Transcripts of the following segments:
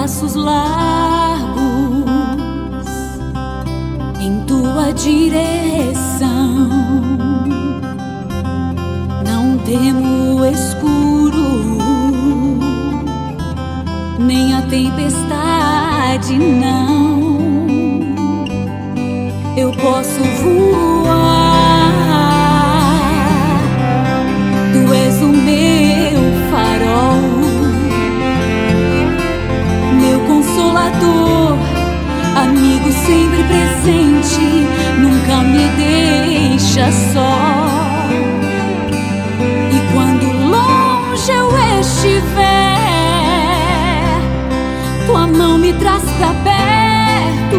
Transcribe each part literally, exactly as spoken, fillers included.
passos largos em tua direção. Não temo o escuro, nem a tempestade, não. Eu posso voar, tu és o meu farol, meu consolador, amigo sempre presente, nunca me deixa só. E quando longe eu estiver, tua mão me traz pra perto,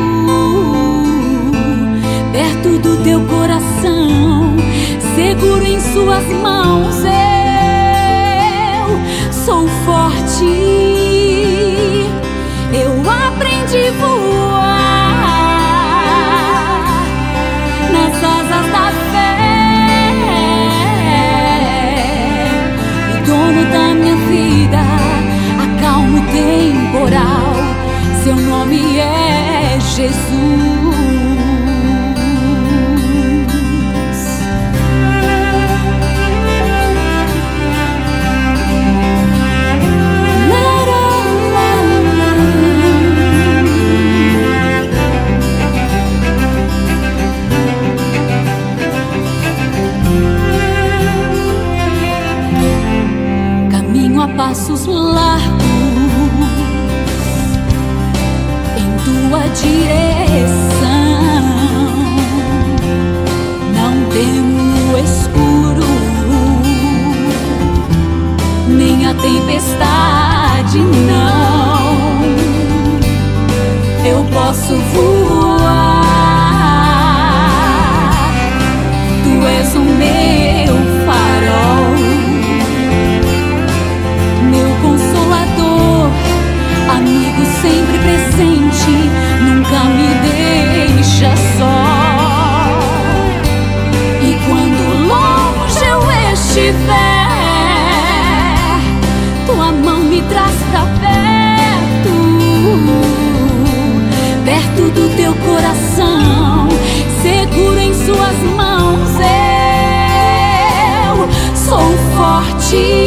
perto do teu coração, seguro em suas mãos. Eu sou forte, eu aprendi a voar nas asas da fé. O dono da minha vida acalma o temporal, seu nome é Jesus. Passos largos em tua direção. Não temo o escuro, nem a tempestade, não. Eu posso voar, tu és o meu farol, amigo sempre presente, nunca me deixa só. E quando longe eu estiver, tua mão me traz pra perto, perto do teu coração, seguro em suas mãos. Eu sou forte,